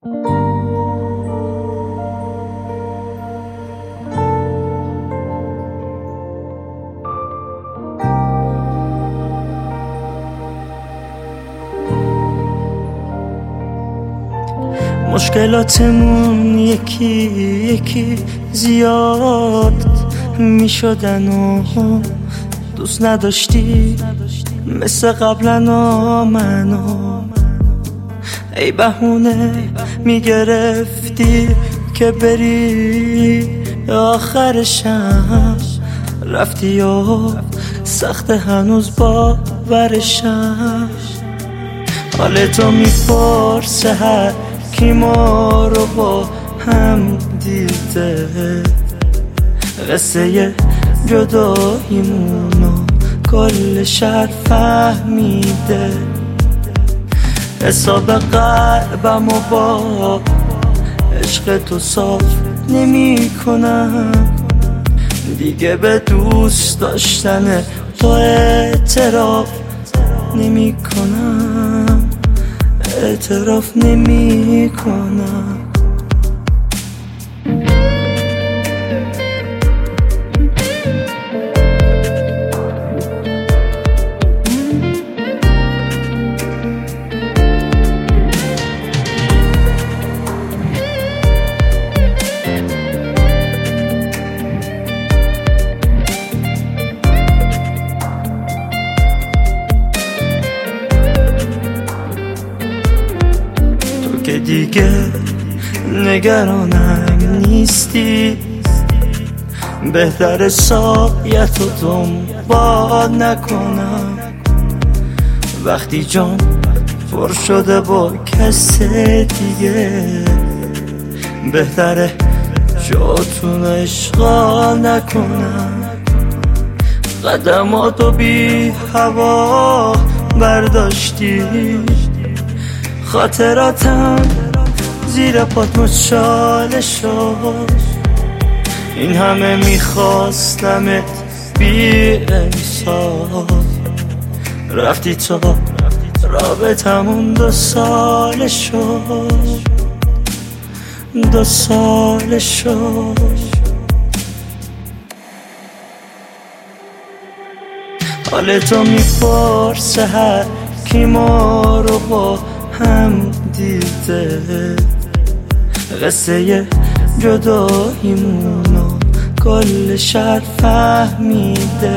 مشکلاتمون یکی یکی زیاد می شدن و دوست نداشتی مثل قبلا منو ای بهونه می گرفتی که بری آخرشم رفتی و سخت هنوز باورشم حالتو می پرسه هر کی ما رو با هم دیده قصه جداییمونو کل شهر فهمیده حساب قلبم و با عشق تو صاف نمی کنم دیگه به دوست داشتن تو اعتراف نمی کنم اعتراف نمی کنم که دیگه نگرانم نیستی بهتر سایتو دنبال نکنم وقتی جام پر شده با کس دیگه بهتره جاتون اشغال نکنم قدماتو بی هوا برداشتی خاطراتم زیر پات مچاله شد این همه میخواستمت بی انصاف رفتی تو رابطمون 2 ساله شد 2 ساله شد حالتو میپرسه هر کی ما رو با هم دیده قصه جداییمونو کل شهر فهمیده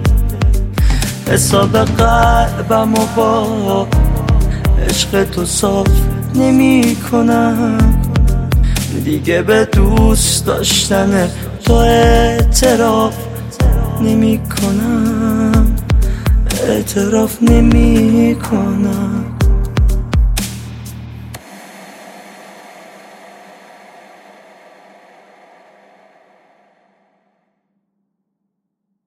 حساب قلبم و با عشق تو صاف نمی کنم دیگه به دوست داشتن تو اعتراف نمی کنم اعتراف نمی کنم